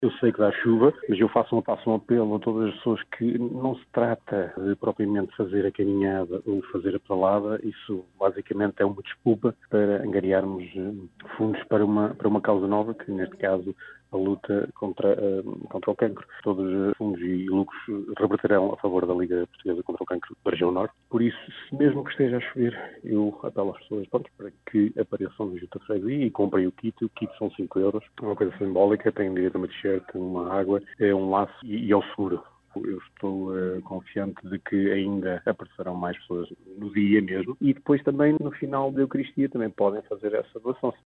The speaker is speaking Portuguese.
Eu sei que dá chuva, mas eu faço um apelo a todas as pessoas que não se trata de propriamente fazer a caminhada ou fazer a pedalada. Isso basicamente é uma desculpa para angariarmos fundos para uma causa nova, que neste caso a luta contra o cancro. Todos os fundos e lucros reverterão a favor da Liga Portuguesa contra o Cancro da Região Norte. Por isso, se mesmo que esteja a chover, eu apelo às pessoas para que apareçam no Junta de Freguesia e comprem o kit. O kit são 5 euros, é uma coisa simbólica, tem direito a uma t-shirt, uma água, um laço e ao seguro. Eu estou confiante de que ainda aparecerão mais pessoas no dia mesmo, e depois também no final da Eucaristia também podem fazer essa doação.